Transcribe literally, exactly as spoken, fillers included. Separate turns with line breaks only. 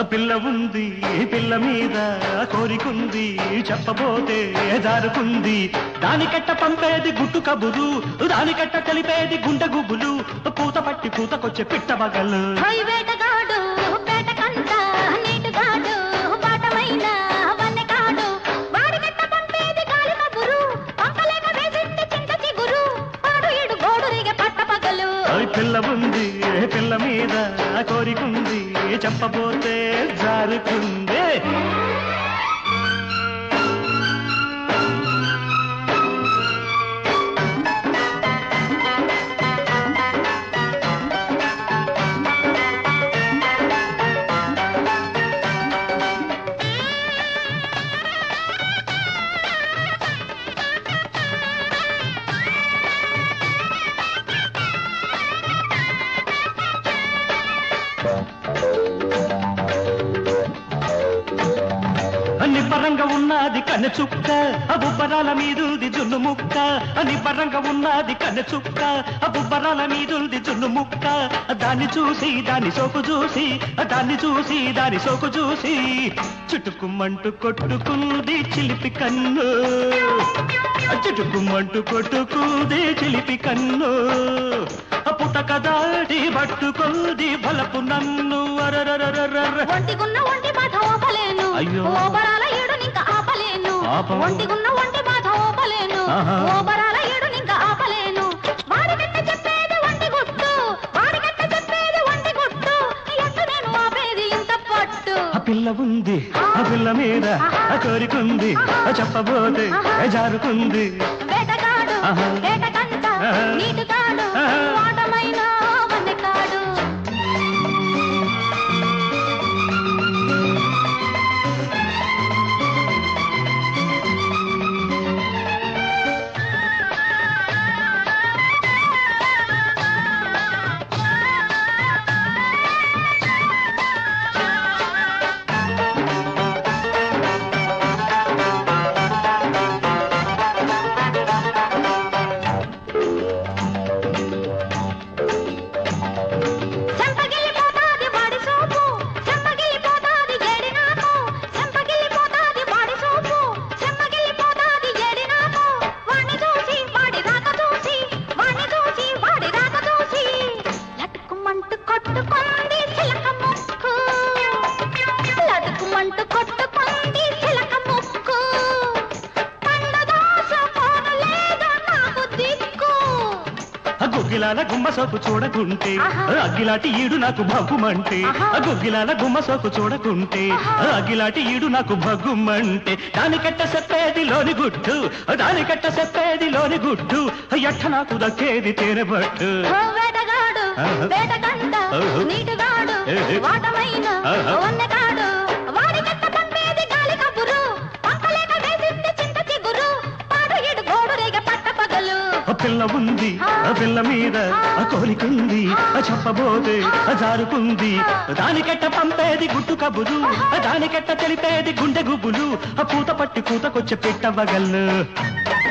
పిల్ల ఉంది పిల్ల మీద కోరికుంది చెప్పబోతే జారుకుంది దానికట్ట పంపేది గుట్టు కబురు దానికట్ట తెలిపేది గుండె గుబులు పూత పట్టి పూతకొచ్చే పిట్ట బగలు
వేటగాడు పేటకంతా నీటుగాడు పాటమైన వన్నెకాడు వాడికట్ట పంపేది గాలి కబురు పంపలేక వేసింది చింత చిగురు పాడు ఇడు గోడురిగే పట్ట పగలు
పిల్ల ఉంది పిల్ల మీద కోరికుంది చెప్పబోతే జారుకుంది నిబ్బరంగా ఉన్నది కన్నె చుక్క బుబ్బరాల మీదుంది జున్ను ముక్క నిబ్బరంగా ఉన్నది కన్నె చుక్క బుబ్బరాల మీదుంది జున్ను ముక్క దాన్ని చూసి దాని సోకు చూసి దాన్ని చూసి దాని సోకు చూసి చుట్టుకుమ్మంటూ కొట్టుకుంది చిలిపి కన్ను చుట్టుకుమ్మంటూ కొట్టుకుంది చిలిపి కన్ను పుటక దాటి పట్టుకుంది బలపు నన్ను
ఒంటిగున్న ఒంటి బాధ ఓపలేను
అయ్యో
ఓబరాల ఏడు నింక ఆపలేను ఒంటిగున్న ఒంటి బాధ ఓపలేను ఓబరాల ఏడు నింక ఆపలేను వాడికట్ట చెప్పేది ఒంటి గుట్టు వాడికట్ట చెప్పేది ఒంటి గుట్టు ఎట్టు నేను ఆపేది ఇంత పట్టు
పిల్ల ఉంది ఆ పిల్ల మీద కోరికుంది చెప్పబోతే జారుకుంది
వేటగాడు వేటకంట నీటుగాడు వాటమైన వన్నెకాడు
గుగ్గిలాల గుమ్మ సోపు చూడకుంటే అగ్గిలాటి ఈడు నాకు భగ్గుమంటే గుగ్గిలాల గుమ్మ సోపు చూడకుంటే అగ్గిలాటి ఈడు నాకు భగ్గుమంటే దానికట్ట చెప్పేది లోని గుట్టు దానికట్ట చెప్పేది లోని గుట్టు ఎట్ట నాకు దక్కేది తేనెబట్టు
వేటగాడు వేటకంట నీటుగాడు వాటమైన వన్నెకాడు వాడికట్ట పంపేది గాలి కబురు పంపలేక వేసింది చింత చిగురు పాడు ఇడు గోడురేగ పట్ట పగలు
పిల్ల ఉంది పిల్ల మీద కోరికుంది చెప్పబోతే జారుకుంది దానికట్ట పంపేది గుట్టు కబురు దానికట్ట తెలిపేది గుండె గుబులు పూత పట్టి పూతకొచ్చే పెట్ట బగళ్ళు